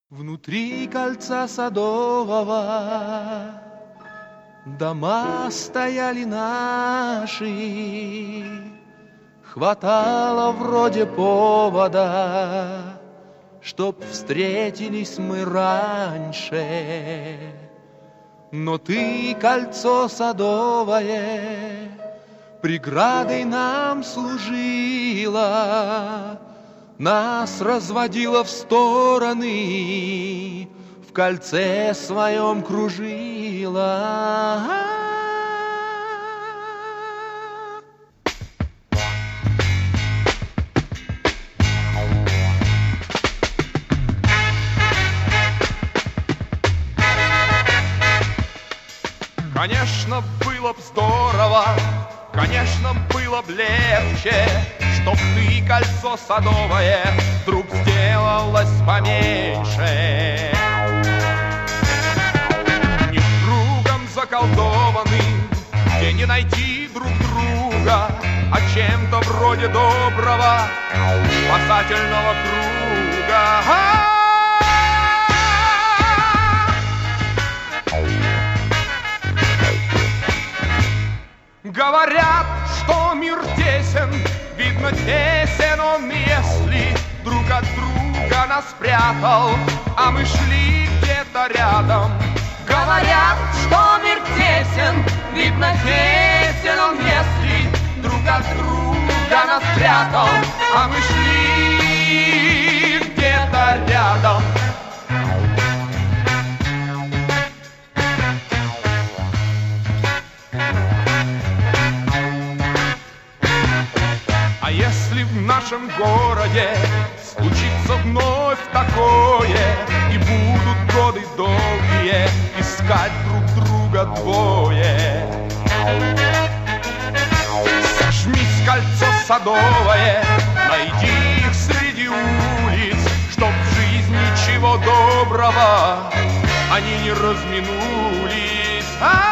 Внутри кольца садового дома стояли наши, хватало вроде повода, чтоб встретились мы раньше. Но ты, кольцо садовое, преградой нам служила, нас разводила в стороны, в кольце своем кружила. Конечно, было б здорово, конечно, было б легче, чтоб ты, кольцо садовое, вдруг сделалось поменьше. Не кругом заколдованным, где не найти друг друга, а чем-то вроде доброго спасательного круга. Говорят, что мир тесен, видно тесен он, если друг от друга нас спрятал, а мы шли где-то рядом. Говорят, что мир тесен, видно тесен он, если друг от друга нас спрятал, а мы шли где-то рядом. А если в нашем городе случится вновь такое, и будут годы долгие искать друг друга двое, сожмись, кольцо садовое, найди их среди улиц, чтоб в жизни чего доброго они не разминулись.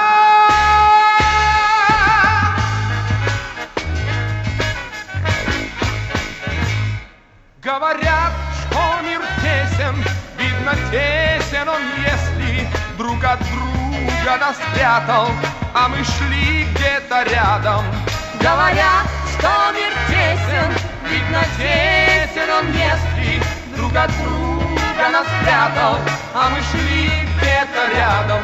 Говорят, что мир тесен, видно тесен он, если друг от друга нас спрятал, а мы шли где-то рядом. Говорят, что мир тесен, видно тесен он, если друг от друга нас спрятал, а мы шли где-то рядом.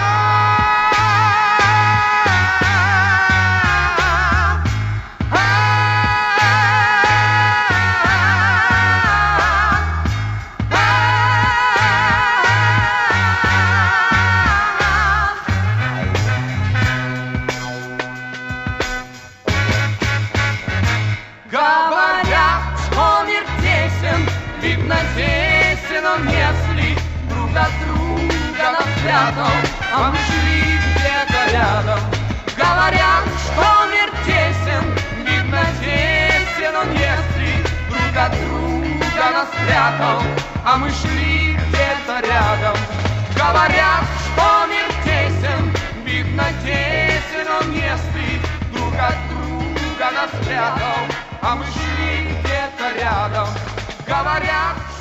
Говорят, что мир тесен, видно тесен он, если друг от друга нас спрятал, а мы шли где-то рядом. Говорят, что мир тесен, видно тесен он, если друг от друга нас спрятал, а мы шли где-то рядом. Говорят, что мир тесен, видно тесен он, если друг от друга нас спрятал, а мы шли где-то рядом. Говорят,